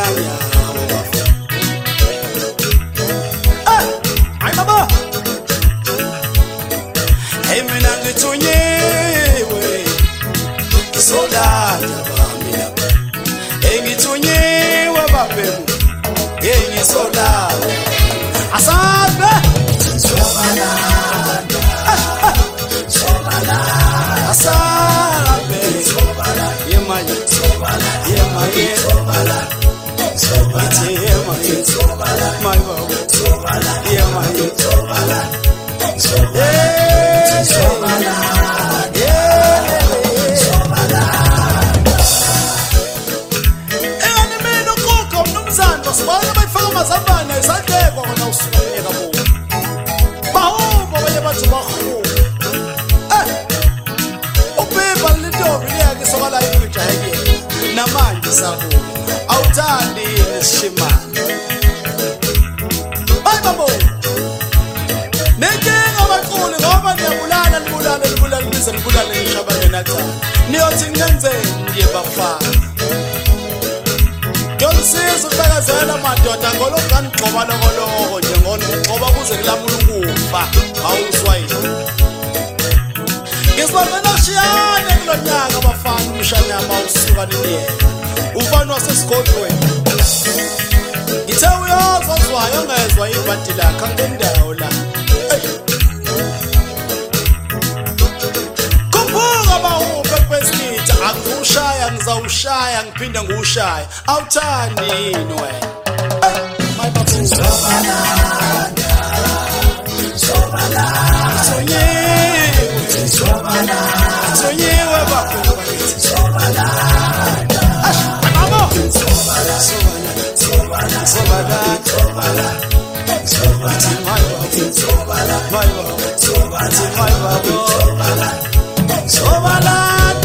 Ay baba. Hey mina ngithunyiwe. Sola mina. Hey ngithunyiwe bafethu. Hey ngisola. Asabe. Sobala. Sobala. Asabe. Sobala. Yemaye. Sobala. Yemaye. Sobala. Sobala. Yemaye. Sobala. Mayo. Sobala. Yemaye. Sobala. Sobala. Sobala. Sobala. Enene ukoko mnumzana sibona bayifaka amazambane izandleko kona usukela bo. Bahubo baye bathi bahu. Uphepha lintombi liyake sobala yikujayeke. Namanje sabo. Awuthandi nesishimane. Hayi babo. Nenkinga abaquli ngoba niyabulala nibize nibulale ngishabane nathana. Niyothi ngenzeni ndiye bafana. Ngiyosiza ukubekazela madoda ngolokani gcoba lokoloko nje ngoba kuze kulamula ukufa awuswayini. Ngisibona shiyane kulonyaka abafana umshana mawusuka niyena. Ufana wasesigodlweni. Ngithe uyozozwayo ongezwa ibhadi lakhe ngendawo la. Kumbuka bawuphe kwesithi akushaya ngizawushaya ngiphinda ngushaya. Awuthandi yini wena? My babu sobala. Sobala. Sonyiwe. Sobala. Sonyiwe babu. Sobala. Babo. Sobala. Sobala. Sobala. Sobala. Sobala. Sobala. My babu. Sobala. My babu. Sobala. Sobala.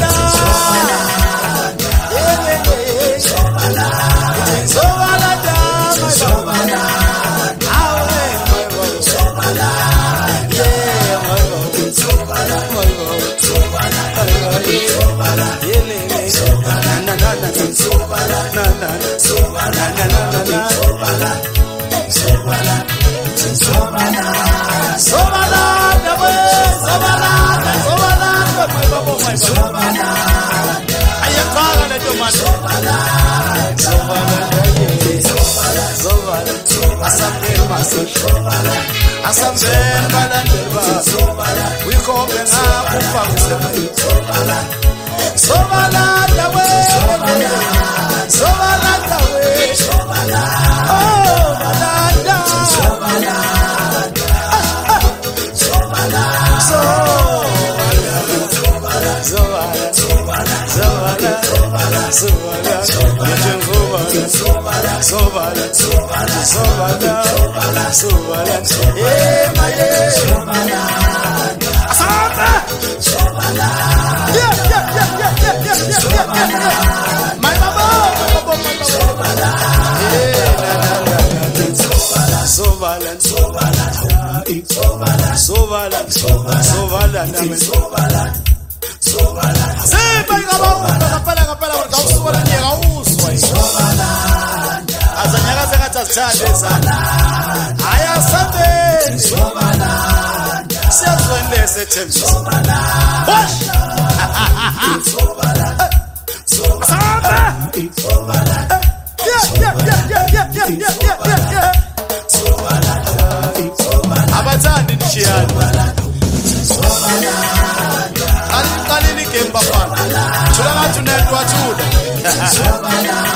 Abathandi nishiyani. Qalini game bafana. Thula ngathi unetwa thula.